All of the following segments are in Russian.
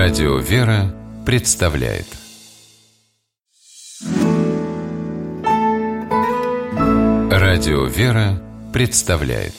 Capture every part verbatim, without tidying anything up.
Радио «Вера» представляет Радио «Вера» представляет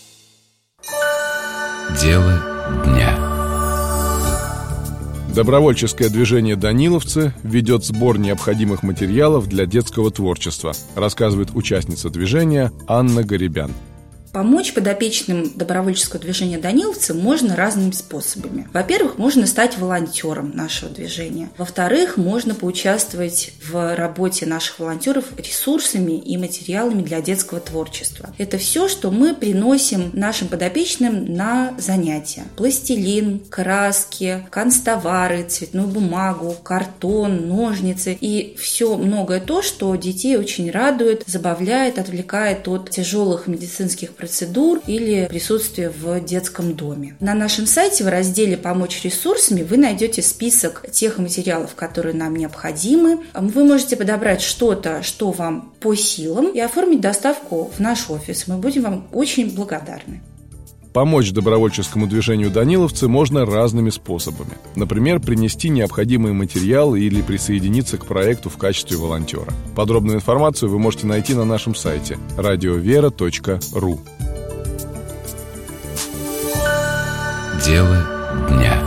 Дело дня. Добровольческое движение «Даниловцы» ведет сбор необходимых материалов для детского творчества, рассказывает участница движения Анна Горебян. Помочь подопечным добровольческого движения «Даниловцы» можно разными способами. Во-первых, можно стать волонтером нашего движения. Во-вторых, можно поучаствовать в работе наших волонтеров ресурсами и материалами для детского творчества. Это все, что мы приносим нашим подопечным на занятия. Пластилин, краски, канцтовары, цветную бумагу, картон, ножницы и все многое то, что детей очень радует, забавляет, отвлекает от тяжелых медицинских процедур или присутствия в детском доме. На нашем сайте в разделе «Помочь ресурсами» вы найдете список тех материалов, которые нам необходимы. Вы можете подобрать что-то, что вам по силам, и оформить доставку в наш офис. Мы будем вам очень благодарны. Помочь добровольческому движению «Даниловцы» можно разными способами. Например, принести необходимые материалы или присоединиться к проекту в качестве волонтера. Подробную информацию вы можете найти на нашем сайте радиовера точка ру. Дело дня.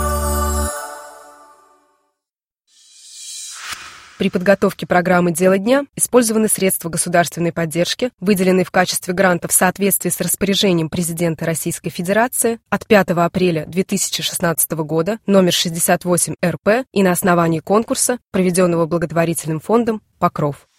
При подготовке программы «Дело дня» использованы средства государственной поддержки, выделенные в качестве гранта в соответствии с распоряжением президента Российской Федерации от пятого апреля две тысячи шестнадцатого года номер шестьдесят восемь эр пэ и на основании конкурса, проведенного благотворительным фондом «Покров».